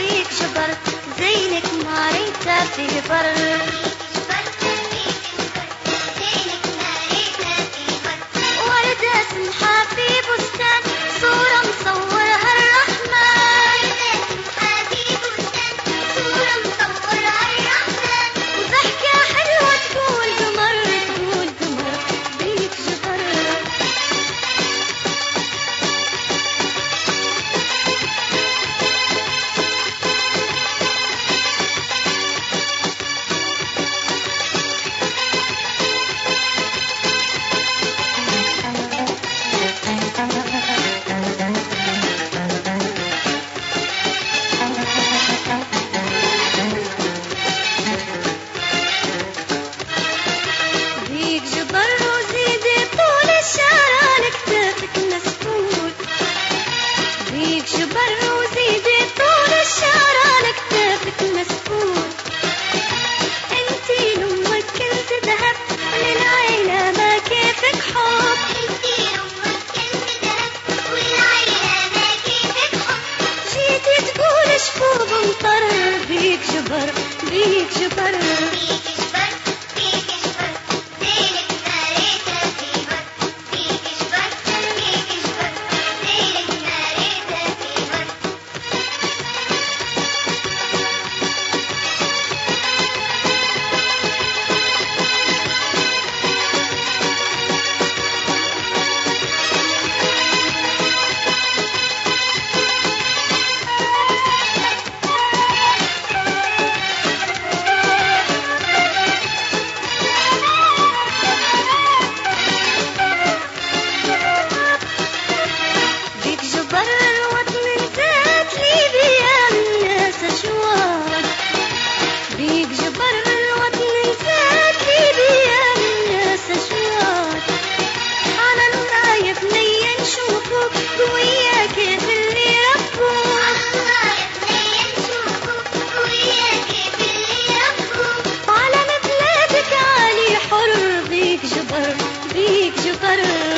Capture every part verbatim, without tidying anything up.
بيك جبر زينك ما ريت فيه بر. وردة سمحة في بستان صورة مصورها الرحمن، وضحكة حلوة تقول قمر تقول قمر بيك جبر. بيك جبر وزيدي طول الشارع على كتافك مسؤول. بيك جبر وزيدي طول الشارع على كتافك مسؤول. انتي لأمك كنت ذهب وللعيلة ما كيفك حب. جيتي تقول شفوق مطر بيك جبر بيك جبر. بيك جبر الوطن نزات ليبيا من ناس أشواق. بيك جبر الوطن نزات ليبيا من ناس أشواق. على الرايف نيا نشوفوك قوية كيف اللي ربوك. وعلم بلادك عالي حر بيك جبر بيك جبر.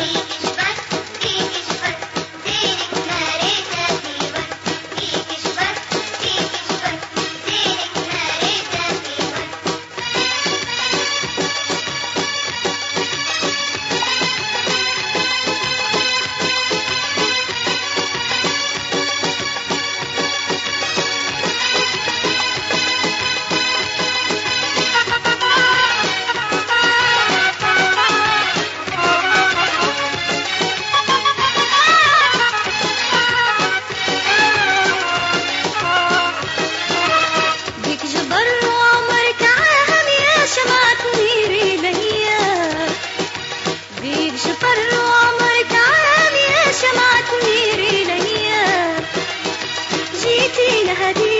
بيك جبر وعمرك عاهم يا شمعة نيري ليا. بيك جبر وعمرك عام يا شمعة نيري ليا. جيتي لهدي